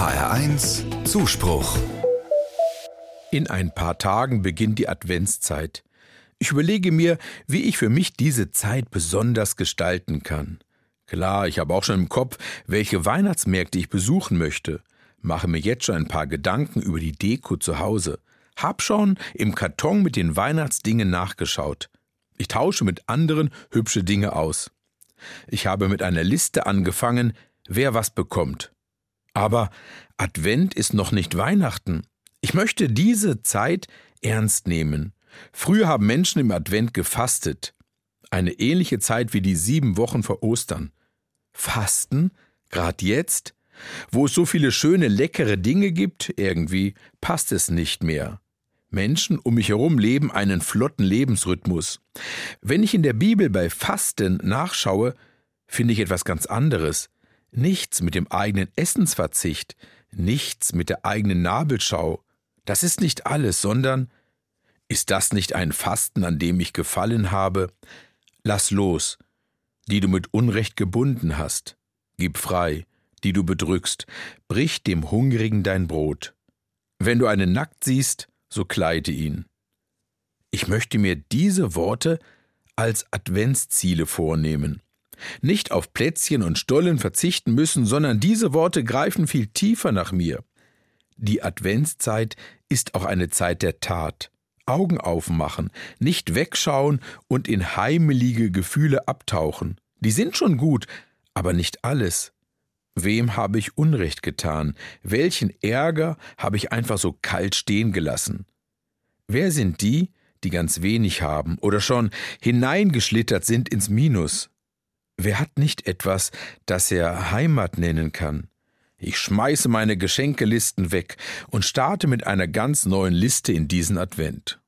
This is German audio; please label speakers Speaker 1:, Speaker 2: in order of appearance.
Speaker 1: HR1 Zuspruch.
Speaker 2: In ein paar Tagen beginnt die Adventszeit. Ich überlege mir, wie ich für mich diese Zeit besonders gestalten kann. Klar, ich habe auch schon im Kopf, welche Weihnachtsmärkte ich besuchen möchte. Mache mir jetzt schon ein paar Gedanken über die Deko zu Hause. Hab schon im Karton mit den Weihnachtsdingen nachgeschaut. Ich tausche mit anderen hübsche Dinge aus. Ich habe mit einer Liste angefangen, wer was bekommt. Aber Advent ist noch nicht Weihnachten. Ich möchte diese Zeit ernst nehmen. Früher haben Menschen im Advent gefastet. Eine ähnliche Zeit wie die 7 Wochen vor Ostern. Fasten? Gerade jetzt? Wo es so viele schöne, leckere Dinge gibt, irgendwie passt es nicht mehr. Menschen um mich herum leben einen flotten Lebensrhythmus. Wenn ich in der Bibel bei Fasten nachschaue, finde ich etwas ganz anderes. Nichts mit dem eigenen Essensverzicht, nichts mit der eigenen Nabelschau. Das ist nicht alles, sondern: Ist das nicht ein Fasten, an dem ich gefallen habe? Lass los, die du mit Unrecht gebunden hast. Gib frei, die du bedrückst. Brich dem Hungrigen dein Brot. Wenn du einen nackt siehst, so kleide ihn. Ich möchte mir diese Worte als Adventsziele vornehmen. Nicht auf Plätzchen und Stollen verzichten müssen, sondern diese Worte greifen viel tiefer nach mir. Die Adventszeit ist auch eine Zeit der Tat. Augen aufmachen, nicht wegschauen und in heimelige Gefühle abtauchen. Die sind schon gut, aber nicht alles. Wem habe ich Unrecht getan? Welchen Ärger habe ich einfach so kalt stehen gelassen? Wer sind die, die ganz wenig haben oder schon hineingeschlittert sind ins Minus? Wer hat nicht etwas, das er Heimat nennen kann? Ich schmeiße meine Geschenkelisten weg und starte mit einer ganz neuen Liste in diesen Advent.